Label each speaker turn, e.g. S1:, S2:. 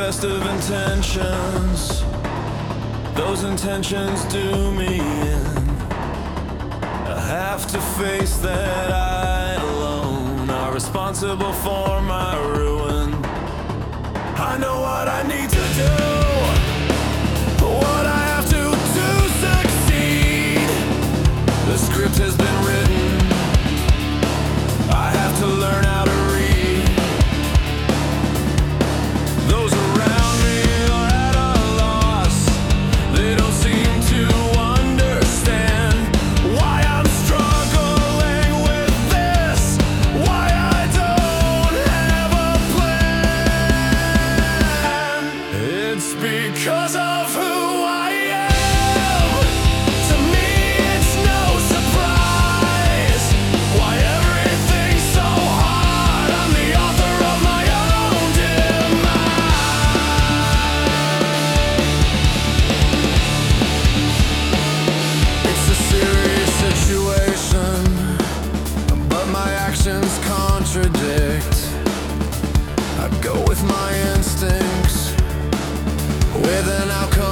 S1: best of intentions. Those intentions do me in. I have to face that I alone are responsible for my ruin. I know what I need to do, what I have to succeed. The script has been written, I have to learn how to read. Those around me are at a loss, they don't seem to understand why I'm struggling with this, why I don't have a plan. It's because of who I am. To me it's no surprise why everything's so hard. I'm the author of my own demise. It's a serious situation, but my actions contradict. I go with my instincts with an outcome